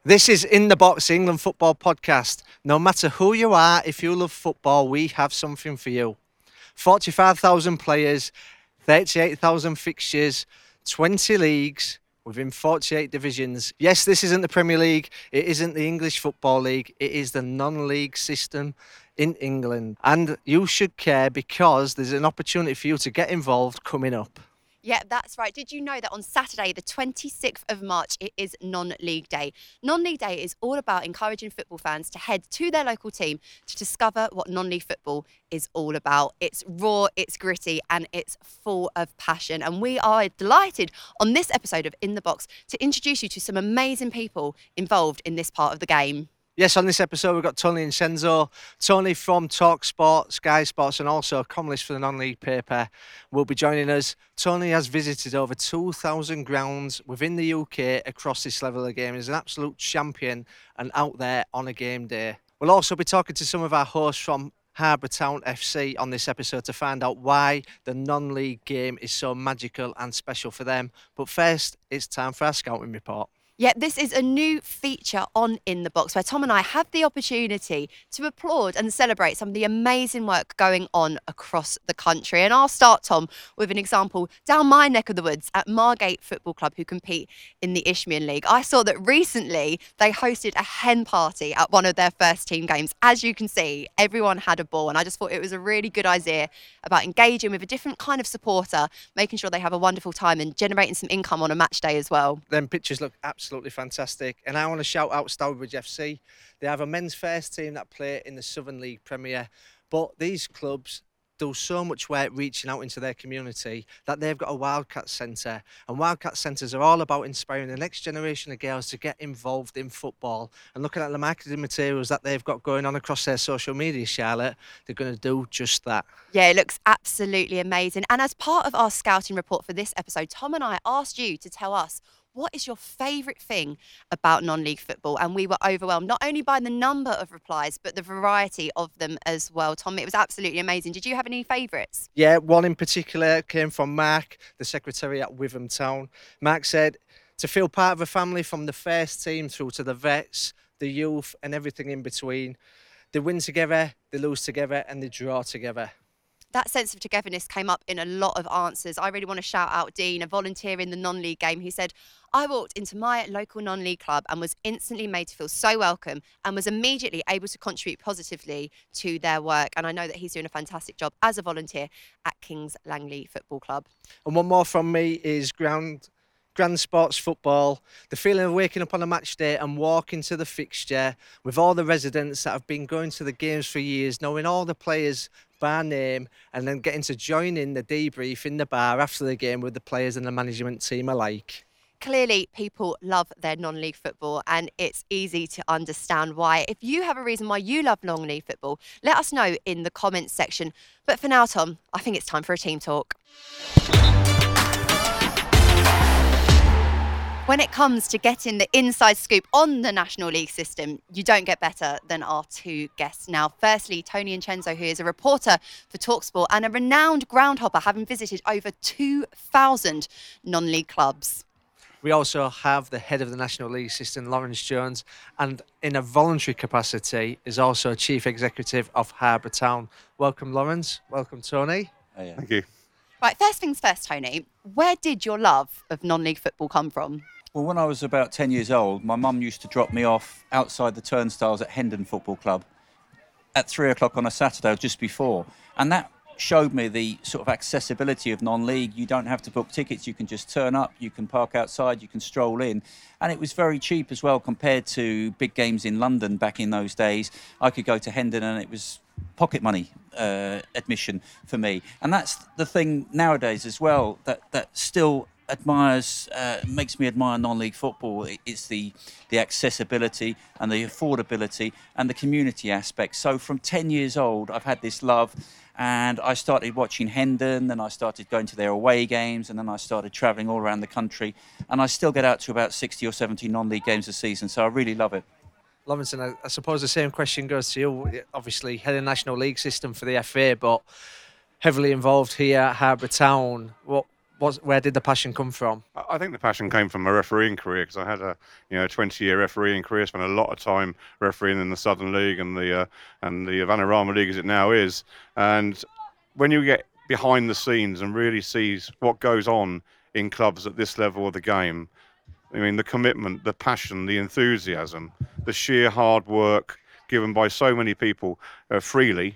This is In the Box, the England Football Podcast. No matter who you are, if you love football, we have something for you. 45,000 players, 38,000 fixtures, 20 leagues within 48 divisions. Yes, this isn't the Premier League, it isn't the English Football League, it is the non-league system in England. And you should care because there's an opportunity for you to get involved coming up. Yeah, that's right. Did you know that on Saturday, the 26th of March, it is Non-League Day? Non-League Day is all about encouraging football fans to head to their local team to discover what non-league football is all about. It's raw, it's gritty, and it's full of passion. And we are delighted on this episode of In the Box to introduce you to some amazing people involved in this part of the game. Yes, on this episode, we've got Tony Incenzo. Tony from TalkSport, Sky Sports, and also columnist for the non-league paper will be joining us. Tony has visited over 2,000 grounds within the UK across this level of game. He's an absolute champion and out there on a game day. We'll also be talking to some of our hosts from Harbour Town FC on this episode to find out why the non-league game is so magical and special for them. But first, it's time for our scouting report. Yeah, this is a new feature on In the Box where Tom and I have the opportunity to applaud and celebrate some of the amazing work going on across the country. And I'll start, Tom, with an example down my neck of the woods at Margate Football Club, who compete in the Isthmian League. I saw that recently they hosted a hen party at one of their first team games. As you can see, everyone had a ball, and I just thought it was a really good idea about engaging with a different kind of supporter, making sure they have a wonderful time and generating some income on a match day as well. Them pictures look absolutely fantastic, and I want to shout out Stourbridge FC. They have a men's first team that play in the Southern League Premier, but these clubs do so much work reaching out into their community that they've got a Wildcat Centre, and Wildcat Centres are all about inspiring the next generation of girls to get involved in football. And looking at the marketing materials that they've got going on across their social media, Charlotte, they're going to do just that. Yeah, it looks absolutely amazing. And as part of our scouting report for this episode, Tom and I asked you to tell us, what is your favourite thing about non-league football? And we were overwhelmed, not only by the number of replies, but the variety of them as well. Tom, it was absolutely amazing. Did you have any favourites? Yeah, one in particular came from Mark, the secretary at Witham Town. Mark said, to feel part of a family from the first team through to the vets, the youth and everything in between. They win together, they lose together and they draw together. That sense of togetherness came up in a lot of answers. I really want to shout out Dean, a volunteer in the non-league game, who said, I walked into my local non-league club and was instantly made to feel so welcome and was immediately able to contribute positively to their work. And I know that he's doing a fantastic job as a volunteer at Kings Langley Football Club. And one more from me is Grand Sports Football. The feeling of waking up on a match day and walking to the fixture with all the residents that have been going to the games for years, knowing all the players by name, and then getting to join in the debrief in the bar after the game with the players and the management team alike. Clearly, people love their non-league football, and it's easy to understand why. If you have a reason why you love non-league football, let us know in the comments section. But for now, Tom, I think it's time for a team talk. When it comes to getting the inside scoop on the National League system, you don't get better than our two guests now. Firstly, Tony Incenzo, who is a reporter for TalkSport and a renowned groundhopper, having visited over 2,000 non-league clubs. We also have the head of the National League system, Lawrence Jones, and in a voluntary capacity is also Chief Executive of Harbour Town. Welcome, Lawrence. Welcome, Tony. Oh, yeah. Thank you. Right, first things first, Tony. Where did your love of non-league football come from? Well, when I was about 10 years old, my mum used to drop me off outside the turnstiles at Hendon Football Club at 3 o'clock on a Saturday or just before. And that showed me the sort of accessibility of non-league. You don't have to book tickets. You can just turn up, you can park outside, you can stroll in. And it was very cheap as well compared to big games in London back in those days. I could go to Hendon and it was pocket money admission for me. And that's the thing nowadays as well, that still makes me admire non-league football. It's the accessibility and the affordability and the community aspect. So from 10 years old, I've had this love, and I started watching Hendon, then I started going to their away games, and then I started travelling all around the country, and I still get out to about 60 or 70 non-league games a season, so I really love it. Lawrence, I suppose the same question goes to you. Obviously, head of the National League system for the FA, but heavily involved here at Harbour Town. where did the passion come from? I think the passion came from my refereeing career, because I had a 20-year refereeing career. Spent a lot of time refereeing in the Southern League and the Vanarama League as it now is. And when you get behind the scenes and really sees what goes on in clubs at this level of the game, I mean, the commitment, the passion, the enthusiasm, the sheer hard work given by so many people freely,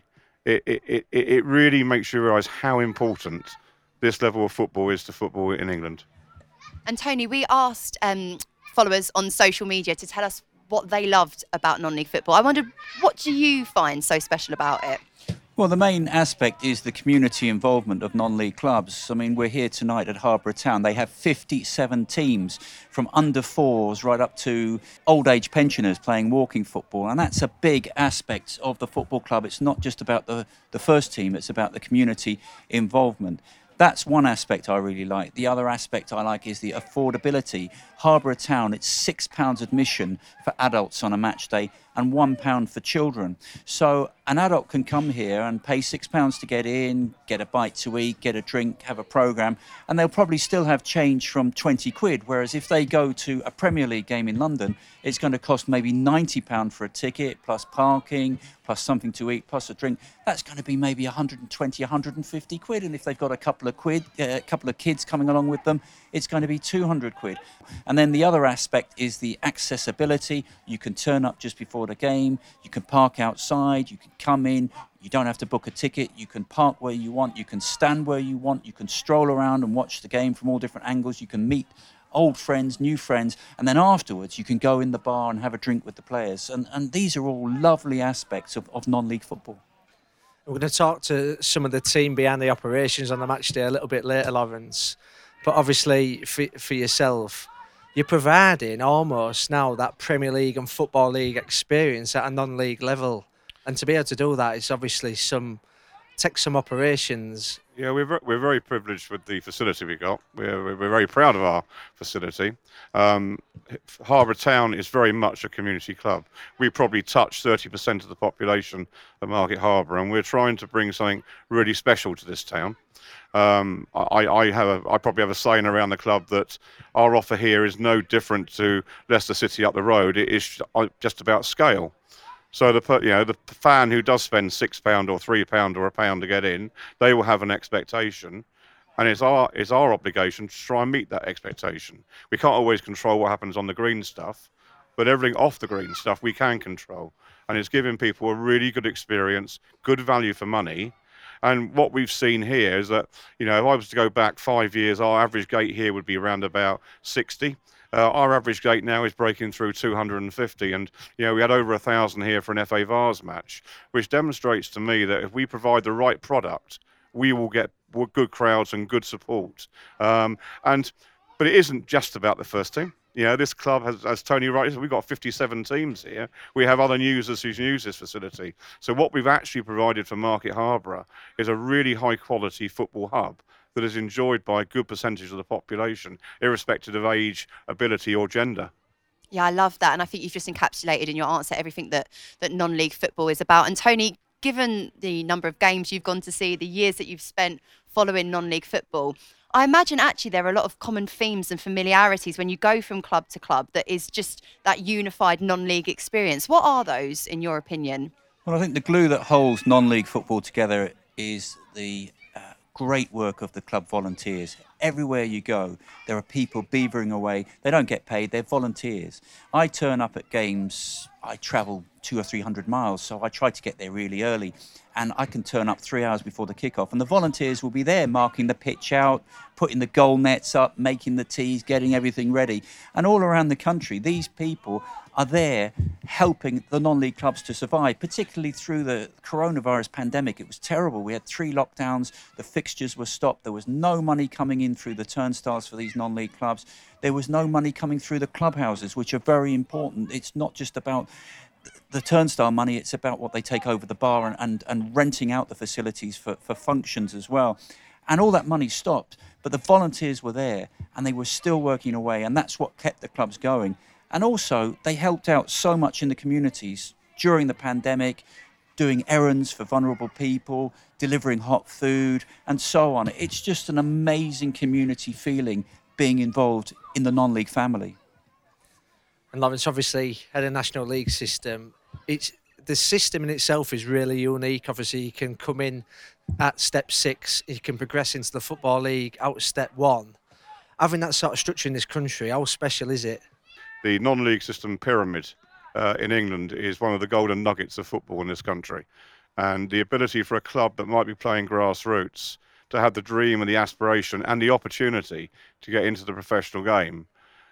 it really makes you realise how important this level of football is to football in England. And Tony, we asked followers on social media to tell us what they loved about non-league football. I wondered, what do you find so special about it? Well, the main aspect is the community involvement of non-league clubs. I mean, we're here tonight at Harborough Town. They have 57 teams from under fours right up to old age pensioners playing walking football. And that's a big aspect of the football club. It's not just about the first team, it's about the community involvement. That's one aspect I really like. The other aspect I like is the affordability. Harborough Town, it's £6 admission for adults on a match day and £1 for children. So an adult can come here and pay £6 to get in, get a bite to eat, get a drink, have a programme, and they'll probably still have change from 20 quid. Whereas if they go to a Premier League game in London, it's going to cost maybe £90 for a ticket, plus parking, plus something to eat, plus a drink. That's going to be maybe 120, 150 quid. And if they've got a couple of kids coming along with them, it's going to be 200 quid. And then the other aspect is the accessibility. You can turn up just before the game, you can park outside, you can come in, you don't have to book a ticket, you can park where you want, you can stand where you want, you can stroll around and watch the game from all different angles, you can meet old friends, new friends, and then afterwards you can go in the bar and have a drink with the players. And these are all lovely aspects of non-league football. We're going to talk to some of the team behind the operations on the match day a little bit later, Lawrence. But obviously, for yourself, you're providing almost now that Premier League and Football League experience at a non-league level. And to be able to do that is obviously take some operations. Yeah, we're very privileged with the facility we got. We're very proud of our facility. Harborough Town is very much a community club. We probably touch 30% of the population of Market Harborough, and we're trying to bring something really special to this town. I probably have a saying around the club that our offer here is no different to Leicester City up the road. It is just about scale. So the fan who does spend £6 or £3 or £1 to get in, they will have an expectation, and it's our obligation to try and meet that expectation. We can't always control what happens on the green stuff, but everything off the green stuff we can control, and it's giving people a really good experience, good value for money. And what we've seen here is that, if I was to go back 5 years, our average gate here would be around about 60. Our average gate now is breaking through 250, and we had over 1,000 here for an FA Vase match, which demonstrates to me that if we provide the right product, we will get good crowds and good support. But it isn't just about the first team. This club has, as Tony rightly said, we've got 57 teams here. We have other users who use this facility. So what we've actually provided for Market Harborough is a really high quality football hub that is enjoyed by a good percentage of the population, irrespective of age, ability or gender. Yeah, I love that. And I think you've just encapsulated in your answer everything that non-league football is about. And Tony, given the number of games you've gone to see, the years that you've spent following non-league football, I imagine actually there are a lot of common themes and familiarities when you go from club to club that is just that unified non-league experience. What are those, in your opinion? Well, I think the glue that holds non-league football together is the great work of the club volunteers. Everywhere you go, there are people beavering away. They don't get paid, they're volunteers. I turn up at games, I travel 200 or 300 miles, so I try to get there really early. And I can turn up 3 hours before the kickoff, and the volunteers will be there marking the pitch out, putting the goal nets up, making the tees, getting everything ready. And all around the country, these people are there helping the non-league clubs to survive, particularly through the coronavirus pandemic. It was terrible. We had 3 lockdowns, the fixtures were stopped, there was no money coming in through the turnstiles for these non-league clubs. There was no money coming through the clubhouses, which are very important. It's not just about the turnstile money, it's about what they take over the bar and renting out the facilities for functions as well. And all that money stopped, but the volunteers were there and they were still working away, and that's what kept the clubs going. And also, they helped out so much in the communities during the pandemic, doing errands for vulnerable people, delivering hot food, and so on. It's just an amazing community feeling being involved in the non-league family. And Lawrence, obviously, at a National League system, the system in itself is really unique. Obviously, you can come in at step 6, you can progress into the Football League out of step 1. Having that sort of structure in this country, how special is it? The non-league system pyramid in England is one of the golden nuggets of football in this country. And the ability for a club that might be playing grassroots to have the dream and the aspiration and the opportunity to get into the professional game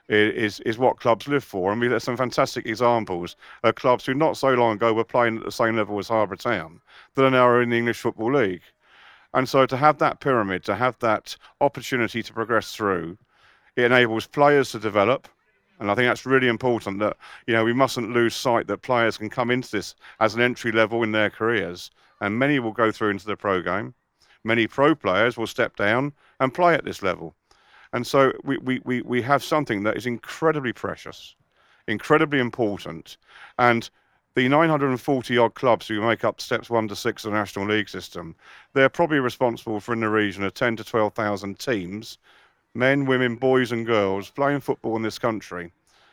is what clubs live for. And there's some fantastic examples of clubs who not so long ago were playing at the same level as Harbour Town that are now in the English Football League. And so to have that pyramid, to have that opportunity to progress through, it enables players to develop. And I think that's really important, that, we mustn't lose sight that players can come into this as an entry level in their careers. And many will go through into the pro game. Many pro players will step down and play at this level. And so we have something that is incredibly precious, incredibly important. And the 940 odd clubs who make up steps 1 to 6 of the National League system, they're probably responsible for in the region of 10 to 12,000 teams, men, women, boys and girls playing football in this country.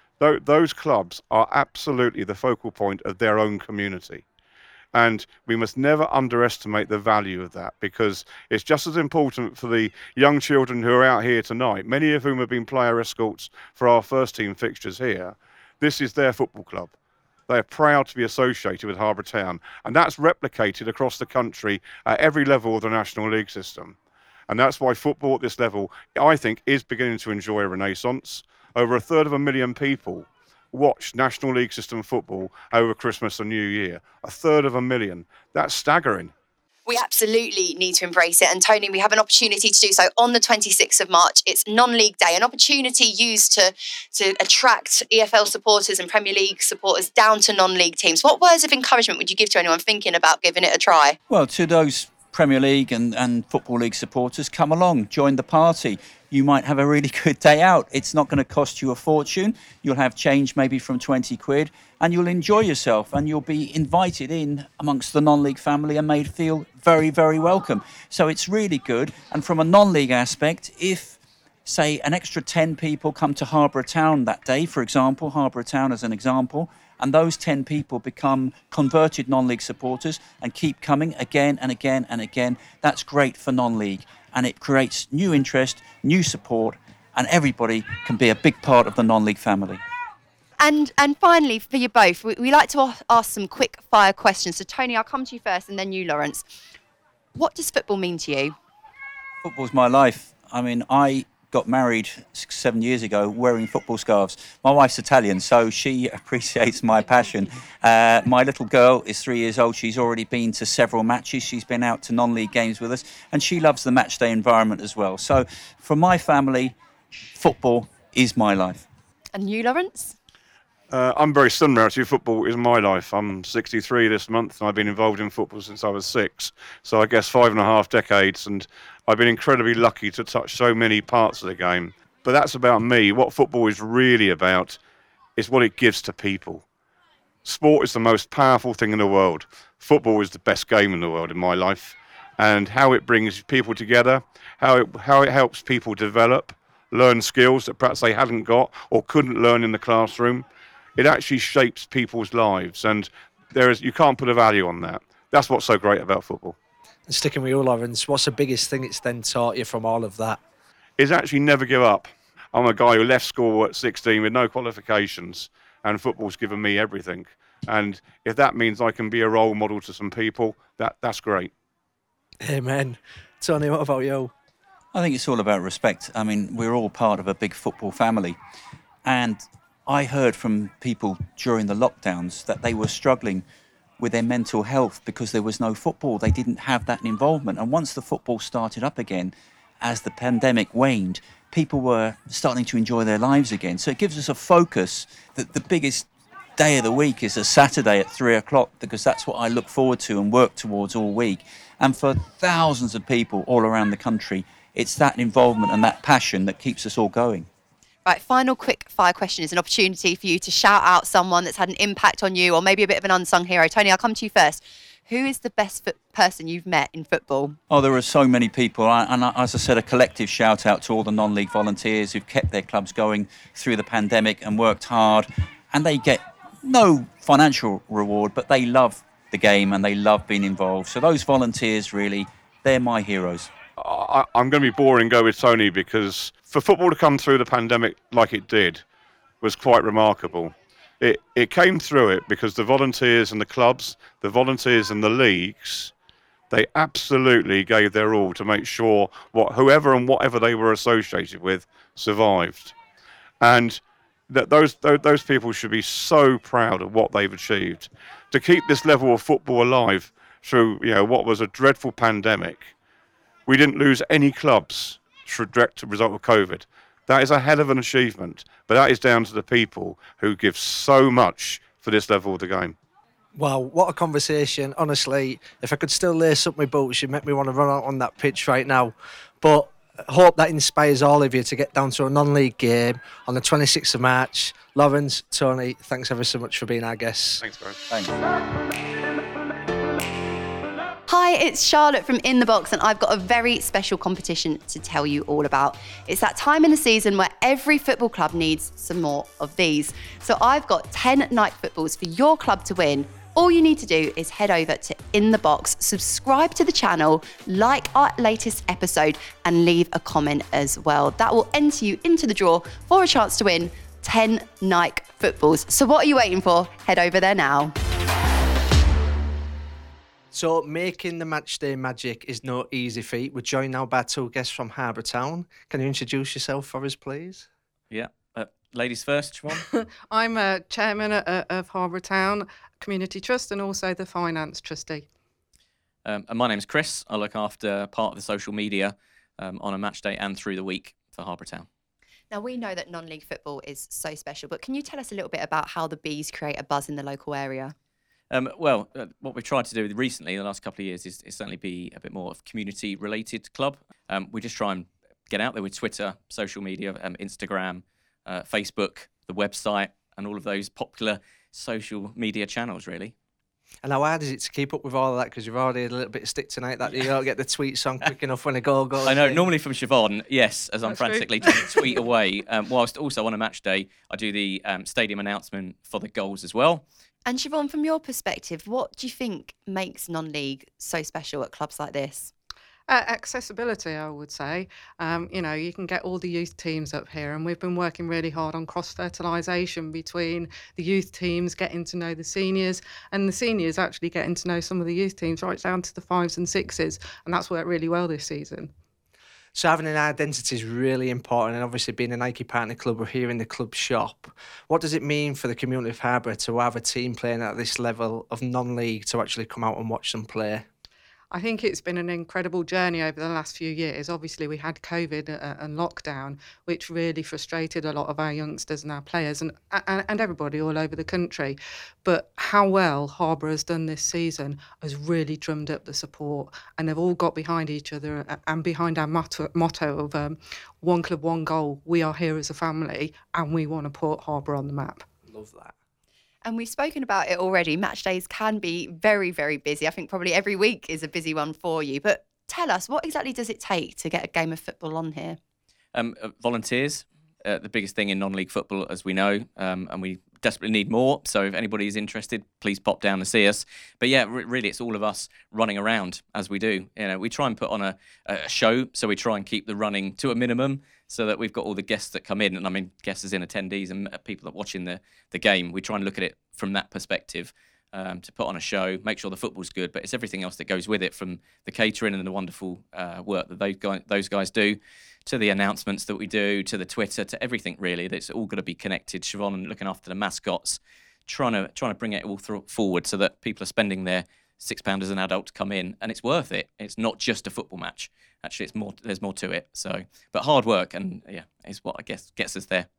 Those clubs are absolutely the focal point of their own community. And we must never underestimate the value of that, because it's just as important for the young children who are out here tonight, many of whom have been player escorts for our first team fixtures here. This is their football club. They are proud to be associated with Harbour Town, and that's replicated across the country at every level of the National League system. And that's why football at this level, I think, is beginning to enjoy a renaissance. Over 250,000 people watched National League system football over Christmas and New Year. 250,000. That's staggering. We absolutely need to embrace it. And Tony, we have an opportunity to do so on the 26th of March. It's non-league day, an opportunity used to attract EFL supporters and Premier League supporters down to non-league teams. What words of encouragement would you give to anyone thinking about giving it a try? Well, to those Premier League and Football League supporters, come along, join the party. You might have a really good day out. It's not going to cost you a fortune. You'll have change maybe from 20 quid and you'll enjoy yourself, and you'll be invited in amongst the non-league family and made feel very, very welcome. So it's really good. And from a non-league aspect, if, say, an extra 10 people come to Harbour Town that day, for example, Harbour Town as an example, and those 10 people become converted non-league supporters and keep coming again and again and again, that's great for non-league. And it creates new interest, new support, and everybody can be a big part of the non-league family. And finally, for you both, we like to ask some quick fire questions. So Tony, I'll come to you first and then you, Lawrence. What does football mean to you? Football's my life. I mean, I got married 7 years ago wearing football scarves. My wife's Italian, so she appreciates my passion. My little girl is 3 years old. She's already been to several matches. She's been out to non-league games with us, and she loves the match day environment as well. So for my family, football is my life. And you, Lawrence? I'm very similar to you. Football is my life. I'm 63 this month, and I've been involved in football since I was 6. So I guess 5.5 decades, and I've been incredibly lucky to touch so many parts of the game. But that's about me. What football is really about is what it gives to people. Sport is the most powerful thing in the world. Football is the best game in the world in my life. And how it brings people together, how it helps people develop, learn skills that perhaps they hadn't got or couldn't learn in the classroom. It actually shapes people's lives, and you can't put a value on that. That's what's so great about football. And sticking with you, Lawrence, what's the biggest thing it's then taught you from all of that? Is actually never give up. I'm a guy who left school at 16 with no qualifications, and football's given me everything. And if that means I can be a role model to some people, that's great. Amen. Tony, what about you? I think it's all about respect. I mean, we're all part of a big football family. And I heard from people during the lockdowns that they were struggling with their mental health because there was no football. They didn't have that involvement. And once the football started up again, as the pandemic waned, people were starting to enjoy their lives again. So it gives us a focus that the biggest day of the week is a Saturday at 3:00, because that's what I look forward to and work towards all week. And for thousands of people all around the country, it's that involvement and that passion that keeps us all going. Right, final quick fire question is an opportunity for you to shout out someone that's had an impact on you, or maybe a bit of an unsung hero. Tony, I'll come to you first. who is the best person you've met in football? Oh, there are so many people. As I said, a collective shout out to all the non-league volunteers who've kept their clubs going through the pandemic and worked hard. And they get no financial reward, but they love the game and they love being involved. So those volunteers, really, they're my heroes. I'm going to be boring and go with Tony, because for football to come through the pandemic like it did was quite remarkable. It came through it because the volunteers and the clubs, the volunteers and the leagues, they absolutely gave their all to make sure whoever and whatever they were associated with survived. And that those people should be so proud of what they've achieved. To keep this level of football alive through what was a dreadful pandemic. We didn't lose any clubs through direct result of COVID. That is a hell of an achievement, but that is down to the people who give so much for this level of the game. Wow, what a conversation. Honestly, if I could still lace up my boots, you'd make me want to run out on that pitch right now. But I hope that inspires all of you to get down to a non-league game on the 26th of March. Lawrence, Tony, thanks ever so much for being our guests. Thanks, Graham. Thanks. Hi, it's Charlotte from In The Box, and I've got a very special competition to tell you all about. It's that time in the season where every football club needs some more of these. So I've got 10 Nike footballs for your club to win. All you need to do is head over to In The Box, subscribe to the channel, like our latest episode, and leave a comment as well. That will enter you into the draw for a chance to win 10 Nike footballs. So what are you waiting for? Head over there now. So making the matchday magic is no easy feat. We're joined now by two guests from Harbour Town. Can you introduce yourself for us, please? Yeah. Ladies first, Siobhan. I'm a chairman of Harbour Town Community Trust and also the finance trustee. And my name's Chris. I look after part of the social media on a match day and through the week for Harbour Town. Now, we know that non-league football is so special, but can you tell us a little bit about how the Bees create a buzz in the local area? What we've tried to do recently in the last couple of years is certainly be a bit more of a community-related club. We just try and get out there with Twitter, social media, Instagram, Facebook, the website, and all of those popular social media channels, really. And how hard is it to keep up with all of that? Because you've already had a little bit of stick tonight that you don't get the tweets on quick enough when a goal goes. I know, in. normally from Siobhan, yes, as I'm That's frantically trying to tweet away. Whilst also on a match day, I do the stadium announcement for the goals as well. And Siobhan, from your perspective, what do you think makes non-league so special at clubs like this? Accessibility, I would say. You can get all the youth teams up here, and we've been working really hard on cross-fertilisation between the youth teams, getting to know the seniors, and the seniors actually getting to know some of the youth teams right down to the 5s and 6s, and that's worked really well this season. So having an identity is really important, and obviously being a Nike partner club, we're here in the club shop. What does it mean for the community of Harbour to have a team playing at this level of non-league to actually come out and watch them play? I think it's been an incredible journey over the last few years. Obviously, we had COVID and lockdown, which really frustrated a lot of our youngsters and our players and everybody all over the country. But how well Harbour has done this season has really drummed up the support, and they've all got behind each other and behind our motto of one club, one goal. We are here as a family, and we want to put Harbour on the map. Love that. And we've spoken about it already. Match days can be very, very busy. I think probably every week is a busy one for you. But tell us, what exactly does it take to get a game of football on here? Volunteers, the biggest thing in non-league football, as we know, and we desperately need more. So if anybody is interested, please pop down and see us. But yeah, really, it's all of us running around as we do. We try and put on a show, so we try and keep the running to a minimum, so that we've got all the guests that come in, and I mean guests as in attendees and people that are watching the game. We try and look at it from that perspective, to put on a show, make sure the football's good, but it's everything else that goes with it, from the catering and the wonderful work that those guys do, to the announcements that we do, to the Twitter, to everything really. That's all got to be connected. Siobhan and looking after the mascots, trying to bring it all forward so that people are spending their £6 as an adult to come in, and it's worth it. It's not just a football match. Actually, it's more. There's more to it. So, but hard work, and yeah, is what I guess gets us there.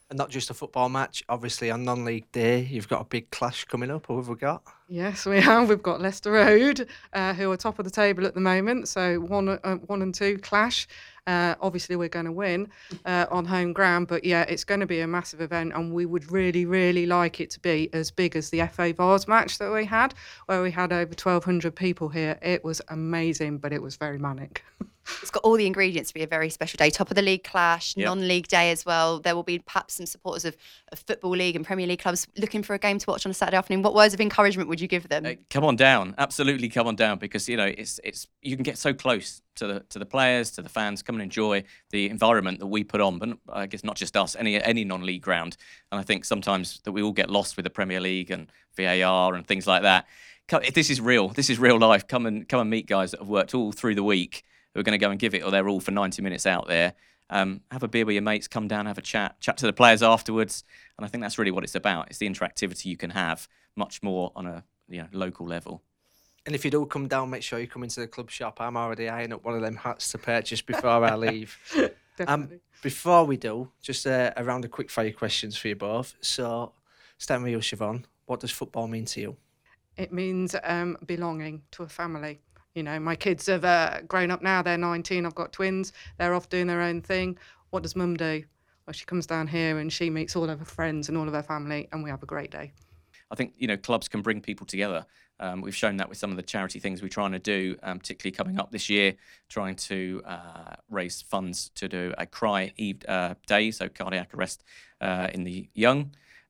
And not just a football match, obviously on non-league day, you've got a big clash coming up. Who have we got? Yes, we have. We've got Leicester Road, who are top of the table at the moment. So 1 and 2 clash. Obviously, we're going to win on home ground. But yeah, it's going to be a massive event. And we would really, really like it to be as big as the FA Vars match that we had, where we had over 1,200 people here. It was amazing, but it was very manic. It's got all the ingredients to be a very special day. Top of the league clash, non-league day as well. There will be perhaps some supporters of Football League and Premier League clubs looking for a game to watch on a Saturday afternoon. What words of encouragement would you give them? Come on down, absolutely come on down, because it's you can get so close to the players, to the fans. Come and enjoy the environment that we put on. But I guess not just us, any non-league ground. And I think sometimes that we all get lost with the Premier League and VAR and things like that. This is real. This is real life. Come and meet guys that have worked all through the week, who are going to go and give it or their all for 90 minutes out there. Have a beer with your mates, come down, have a chat to the players afterwards. And I think that's really what it's about. It's the interactivity you can have much more on a local level. And if you do come down, make sure you come into the club shop. I'm already eyeing up one of them hats to purchase before I leave. Definitely. Before we do, just a round of quick fire questions for you both. So, starting with you, Siobhan, what does football mean to you? It means belonging to a family. My kids have grown up now. They're 19. I've got twins. They're off doing their own thing. What does Mum do? Well, she comes down here and she meets all of her friends and all of her family, and we have a great day. I think, clubs can bring people together. We've shown that with some of the charity things we're trying to do, particularly coming up this year, trying to raise funds to do a Cry Eve Day, so cardiac arrest in the young,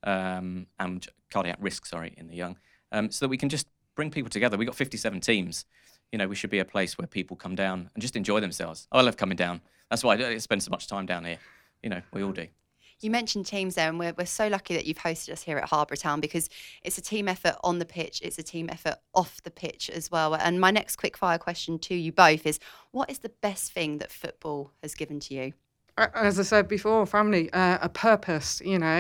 and cardiac risk, in the young, so that we can just bring people together. We've got 57 teams. We should be a place where people come down and just enjoy themselves. I love coming down. That's why I spend so much time down here. We all do. You mentioned teams there, and we're so lucky that you've hosted us here at Harbour Town, because it's a team effort on the pitch, it's a team effort off the pitch as well. And my next quick fire question to you both is, what is the best thing that football has given to you? As I said before, family, a purpose,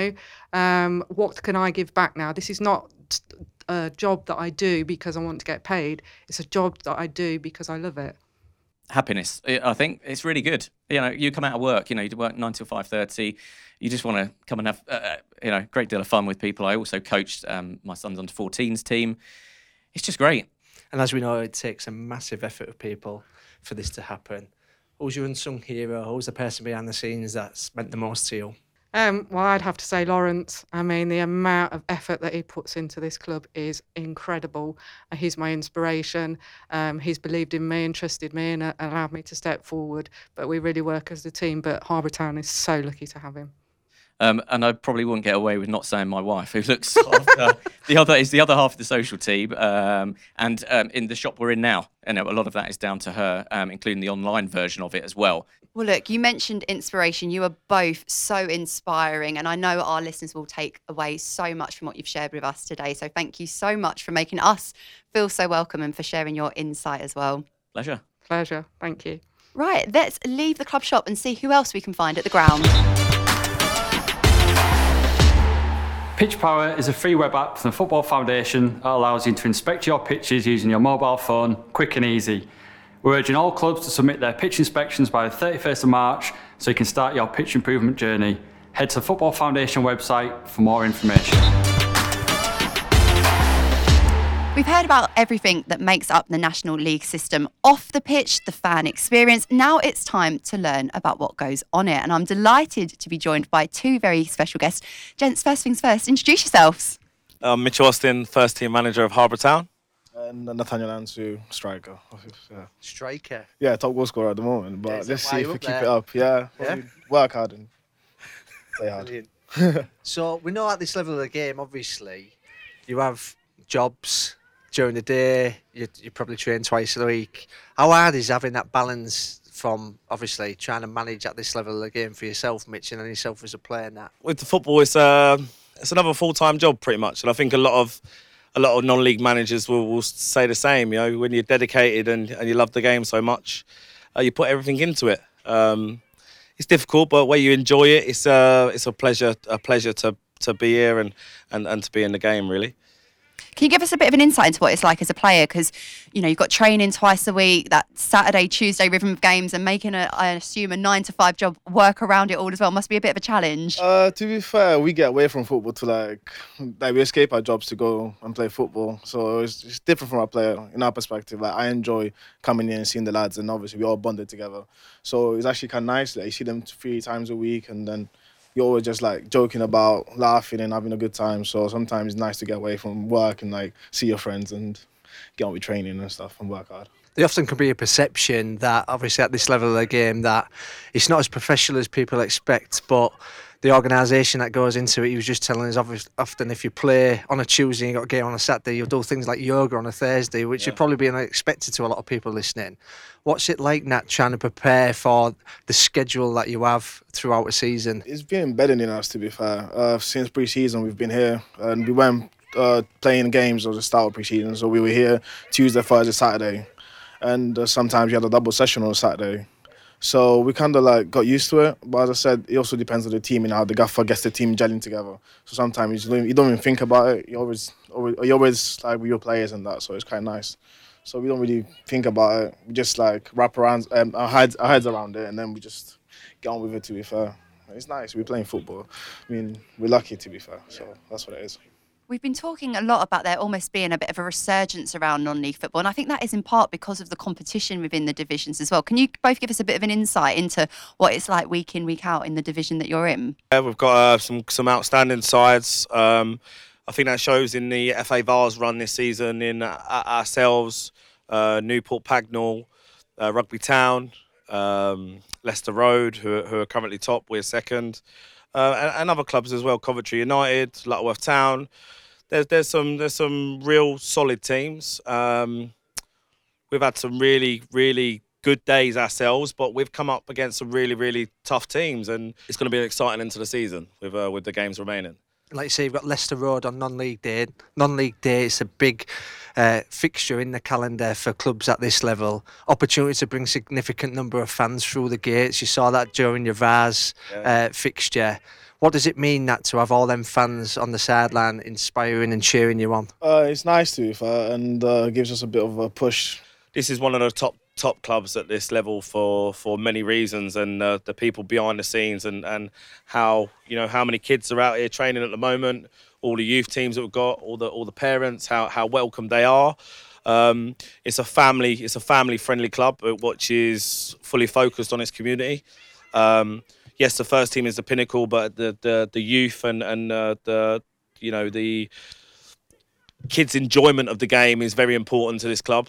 what can I give back now? This is not a job that I do because I want to get paid. It's a job that I do because I love it. Happiness. I think it's really good. You come out of work, you work 9 till 5:30. You just want to come and have, a great deal of fun with people. I also coached my son's under 14s team. It's just great. And as we know, it takes a massive effort of people for this to happen. Who's your unsung hero? Who's the person behind the scenes that's meant the most to you? Well, I'd have to say Lawrence. I mean, the amount of effort that he puts into this club is incredible. He's my inspiration. He's believed in me and trusted me and allowed me to step forward. But we really work as a team. But Harbour Town is so lucky to have him. And I probably wouldn't get away with not saying my wife, who looks after the other half of the social team, and in the shop we're in now. And a lot of that is down to her, including the online version of it as well. Well, look, you mentioned inspiration. You are both so inspiring, and I know our listeners will take away so much from what you've shared with us today. So thank you so much for making us feel so welcome and for sharing your insight as well. Pleasure. Thank you. Right, let's leave the club shop and see who else we can find at the ground. Pitch Power is a free web app from the Football Foundation that allows you to inspect your pitches using your mobile phone, quick and easy. We're urging all clubs to submit their pitch inspections by the 31st of March so you can start your pitch improvement journey. Head to the Football Foundation website for more information. We've heard about everything that makes up the National League system off the pitch, the fan experience. Now it's time to learn about what goes on it. And I'm delighted to be joined by two very special guests. Gents, first things first, introduce yourselves. Mitchell Austin, first team manager of Harbour Town. And Nathaniel Ansu, striker. Yeah. Striker. Yeah, top goal scorer at the moment. But Yeah, let's why see you if we up keep there? it up. Yeah, Yeah? work hard and play hard. Brilliant. So we know at this level of the game, obviously, you have jobs during the day. You probably train twice a week. How hard is having that balance from obviously trying to manage at this level of the game for yourself, Mitch, and then yourself as a player and that? With the football, it's another full-time job pretty much, and I think a lot of non-league managers will say the same. When you're dedicated and you love the game so much, you put everything into it. It's difficult, but where you enjoy it, it's a pleasure to be here and to be in the game, really. Can you give us a bit of an insight into what it's like as a player? Because, you know, you've got training twice a week, that Saturday, Tuesday rhythm of games, and making, I assume, a 9 to 5 job work around it all as well must be a bit of a challenge. To be fair, we get away from football to like we escape our jobs to go and play football. So it's different from our player in our perspective. Like I enjoy coming in and seeing the lads, and obviously we all bonded together. So it's actually kind of nice. Like you see them 3 times a week, and then you're always just like joking about, laughing and having a good time. So sometimes it's nice to get away from work and like see your friends and get on with training and stuff and work hard. There often can be a perception that obviously at this level of the game that it's not as professional as people expect, but the organisation that goes into it, he was just telling us often if you play on a Tuesday and you got a game on a Saturday, you'll do things like yoga on a Thursday, which would probably be unexpected to a lot of people listening. What's it like, Nat, trying to prepare for the schedule that you have throughout a season? It's been embedded in us, to be fair. Since pre-season, we've been here, and we weren't playing games at the start of pre-season, so we were here Tuesday, Thursday, Saturday, and sometimes we had a double session on a Saturday. So we kind of like got used to it, but as I said, it also depends on the team and how the gaffer gets the team gelling together. So sometimes you don't even think about it. You always like with your players and that, so it's kind of nice. So we don't really think about it. We just like wrap around our heads around it, and then we just get on with it. To be fair, it's nice. We're playing football. I mean, we're lucky, to be fair. So that's what it is. We've been talking a lot about there almost being a bit of a resurgence around non-league football, and I think that is in part because of the competition within the divisions as well. Can you both give us a bit of an insight into what it's like week in, week out in the division that you're in? Yeah, we've got some outstanding sides. I think that shows in the FA Vars run this season in ourselves, Newport Pagnell, Rugby Town, Leicester Road, who are currently top. We're second. And other clubs as well, Coventry United, Lutterworth Town. There's some real solid teams. We've had some really good days ourselves, but we've come up against some really tough teams, and it's going to be exciting into the season with the games remaining. Like you say, you've got Leicester Road on non-league day. Non-league day is a big fixture in the calendar for clubs at this level. Opportunity to bring significant number of fans through the gates. You saw that during your Vars fixture. What does it mean that to have all them fans on the sideline inspiring and cheering you on? It's nice to be fair, and gives us a bit of a push. This is one of the top clubs at this level for many reasons, and the people behind the scenes and how many kids are out here training at the moment, all the youth teams that we've got, all the parents, how welcome they are. It's a family friendly club which is fully focused on its community. Yes, the first team is the pinnacle, but the youth and the kids' enjoyment of the game is very important to this club.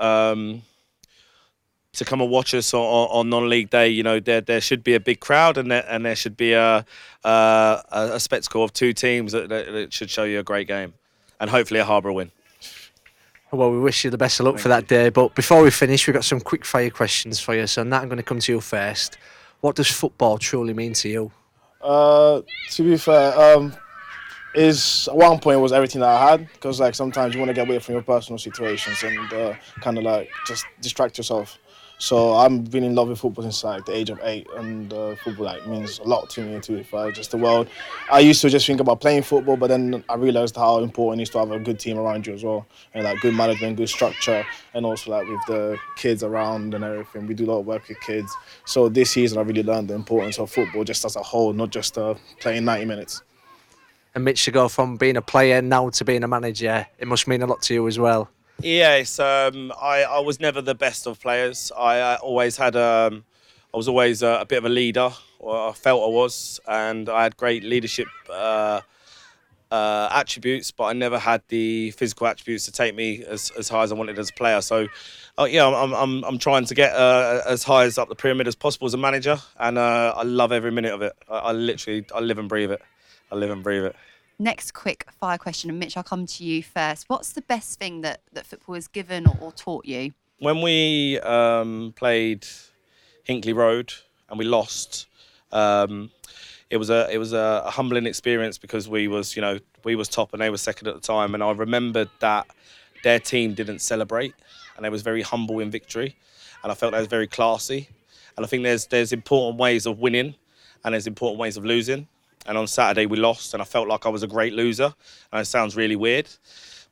To come and watch us on non-league day, there should be a big crowd, and there should be a spectacle of 2 teams that should show you a great game, and hopefully a Harbour win. Well, we wish you the best of luck for that day. But before we finish, we've got some quick fire questions for you. So Nat, I'm going to come to you first. What does football truly mean to you? To be fair, is at one point it was everything that I had, because like sometimes you want to get away from your personal situations and kind of like just distract yourself. So I've been in love with football since like the age of 8, and football like means a lot to me too. Just the world. I used to just think about playing football, but then I realised how important it is to have a good team around you as well, and like good management, good structure, and also like with the kids around and everything. We do a lot of work with kids. So this season I really learned the importance of football just as a whole, not just playing 90 minutes. And Mitch, to go from being a player now to being a manager, it must mean a lot to you as well. Yeah, I was never the best of players. I always had I was always a bit of a leader, or I felt I was, and I had great leadership attributes, but I never had the physical attributes to take me as high as I wanted as a player. So, I'm trying to get as high as up the pyramid as possible as a manager, and I love every minute of it. I live and breathe it. I live and breathe it. Next quick fire question, and Mitch, I'll come to you first. What's the best thing that football has given or taught you? When we played Hinkley Road and we lost, it was a humbling experience, because we was top and they were second at the time, and I remembered that their team didn't celebrate, and they was very humble in victory, and I felt that was very classy. And I think there's important ways of winning, and there's important ways of losing. And on Saturday we lost, and I felt like I was a great loser. And it sounds really weird,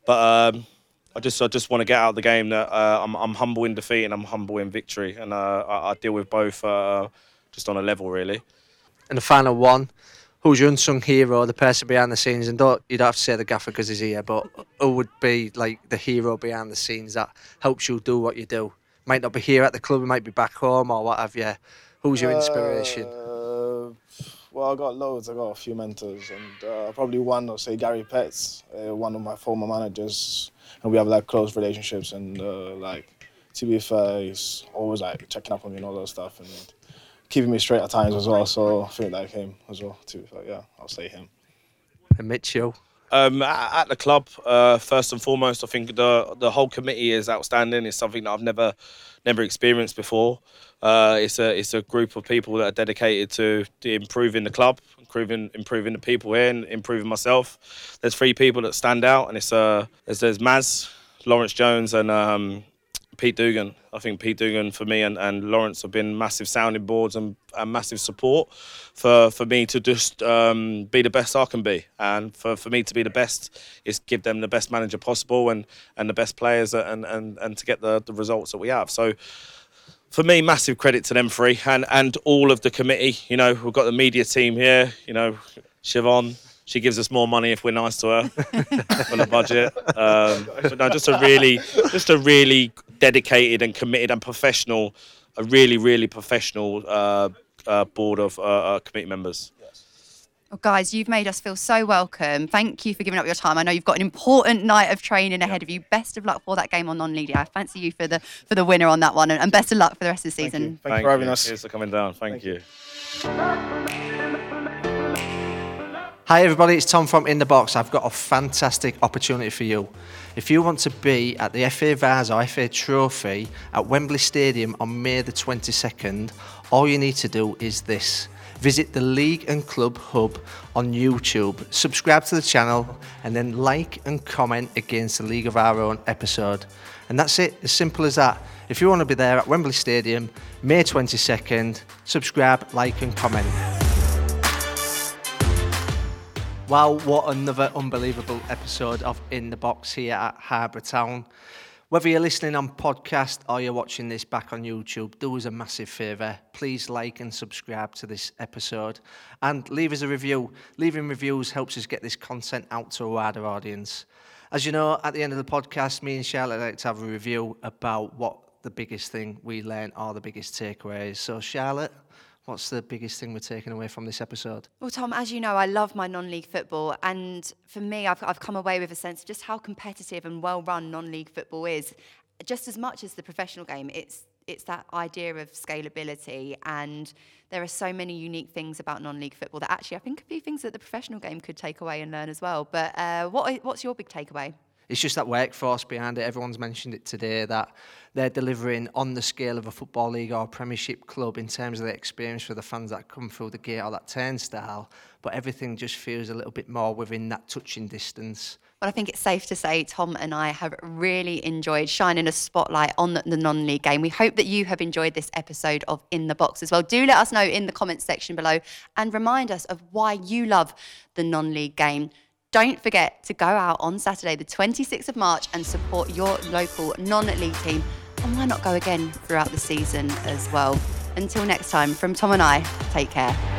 But I just want to get out of the game that I'm humble in defeat and I'm humble in victory, and I deal with both just on a level, really. And the final one, who's your unsung hero, the person behind the scenes? And you don't have to say the gaffer because he's here, but who would be like the hero behind the scenes that helps you do what you do? Might not be here at the club, it might be back home or what have you. Who's your inspiration? Well, I got loads. I got a few mentors, and probably one, I'll say Gary Petts, one of my former managers, and we have like close relationships. And like, to be fair, he's always like checking up on me and all that stuff, and keeping me straight at times as well. So I think like him as well. To be fair, yeah, I'll say him. And Mitchell. At the club, first and foremost, I think the whole committee is outstanding. It's something that I've never experienced before. It's a group of people that are dedicated to improving the club, improving the people here, and improving myself. There's 3 people that stand out, and there's Maz, Lawrence Jones, and Pete Dugan. I think Pete Dugan for me and Lawrence have been massive sounding boards and massive support for me to just be the best I can be. And for me to be the best is give them the best manager possible and the best players and to get the results that we have. So for me, massive credit to them 3 and all of the committee. You know, we've got the media team here, you know, Siobhan. She gives us more money if we're nice to her on the budget. But no, just a really dedicated and committed and professional, a really professional board of committee members. Well, guys, you've made us feel so welcome. Thank you for giving up your time. I know you've got an important night of training ahead of you. Best of luck for that game on non-league. I fancy you for the winner on that one, and best of luck for the rest of the season. Thank you for having us. Cheers for coming down. Thank you. Hi everybody, it's Tom from In The Box. I've got a fantastic opportunity for you. If you want to be at the FA Vase or FA Trophy at Wembley Stadium on May the 22nd, all you need to do is this. Visit the League and Club Hub on YouTube, subscribe to the channel, and then like and comment against the League of Our Own episode. And that's it, as simple as that. If you want to be there at Wembley Stadium, May 22nd, subscribe, like and comment. Wow, what another unbelievable episode of In The Box here at Harbour Town. Whether you're listening on podcast or you're watching this back on YouTube, do us a massive favour. Please like and subscribe to this episode and leave us a review. Leaving reviews helps us get this content out to a wider audience. As you know, at the end of the podcast, me and Charlotte like to have a review about what the biggest thing we learned or the biggest takeaways. So Charlotte, what's the biggest thing we're taking away from this episode? Well, Tom, as you know, I love my non-league football. And for me, I've come away with a sense of just how competitive and well-run non-league football is. Just as much as the professional game, it's that idea of scalability. And there are so many unique things about non-league football that actually I think could be things that the professional game could take away and learn as well. But what's your big takeaway? It's just that workforce behind it. Everyone's mentioned it today, that they're delivering on the scale of a football league or a Premiership club in terms of the experience for the fans that come through the gate or that turnstile. But everything just feels a little bit more within that touching distance. Well, I think it's safe to say Tom and I have really enjoyed shining a spotlight on the non-league game. We hope that you have enjoyed this episode of In The Box as well. Do let us know in the comments section below and remind us of why you love the non-league game. Don't forget to go out on Saturday, the 26th of March, and support your local non-league team. And why not go again throughout the season as well? Until next time, from Tom and I, take care.